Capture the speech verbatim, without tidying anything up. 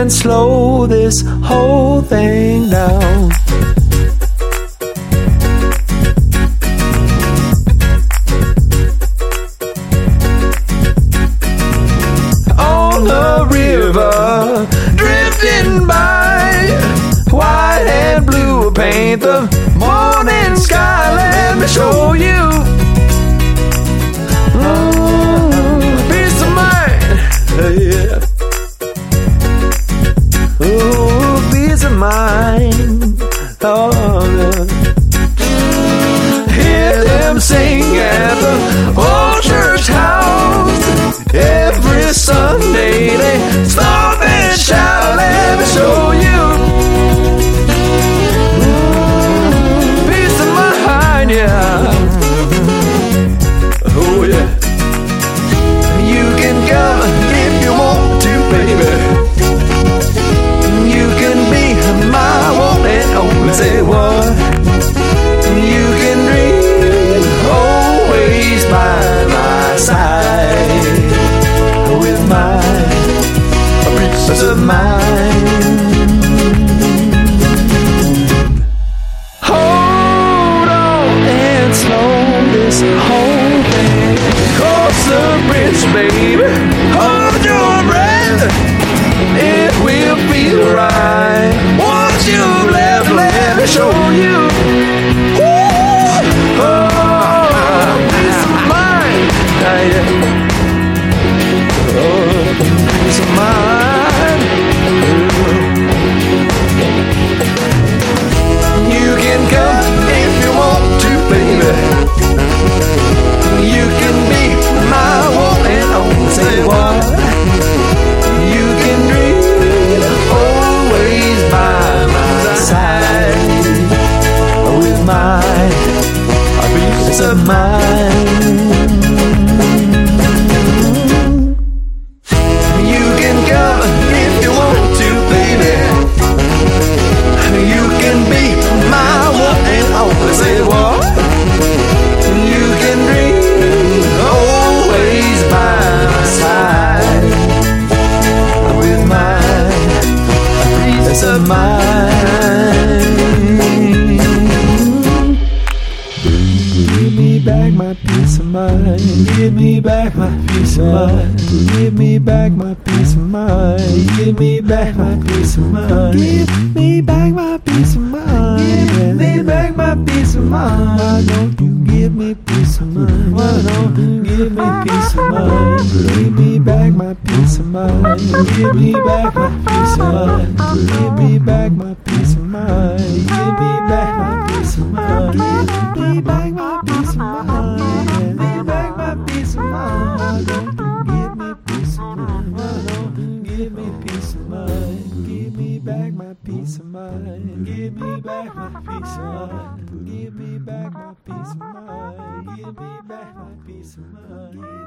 and slow this whole thing down. On the river, drifting by, white and blue paint the morning sky. Let me show you. Mm, peace of mind, yeah. Oh, peace of mind. Oh, yeah. Hear them sing at the old church house. Every Sunday they stop and shout. Let me show you. Mm, peace of mind, yeah. Oh, yeah. You can come if you want to, baby. You can be my one and only. Say what? You can dream always by my side, with my peace of mind. Hold on and slow this whole thing. Cross the bridge, baby. Hold your breath. It will feel right. Once you've left, let me show you. Ooh, oh, peace of mind. Ah, yeah. Oh, peace of mind. You can come if you want to, baby. You can be my one and only. Say what? You can dream always by my side, with my peace of mind. You can come if you want to, baby. You can be my one and only. Say what? You can dream always by my side, with my peace of mind. Give me back my peace of mind. Give me back my peace of mind. Give me back my peace of mind. Give me back my peace of mind. Give me back my peace of mind. Give me back my peace of mind. Why don't you give me peace of mind? Why don't you give me peace of mind? Give me back my peace of mind. Give me back my peace of mind. Give me back my peace of mind. Give me back my peace of mind. Give me back my peace of mind. Give me back my peace of mind. Why don't you give me peace of mind? Why don't you give me peace of mind? Give me back my peace of mind. Give me back my peace of mind. Give me back my peace of mind. Give me back my peace of mind.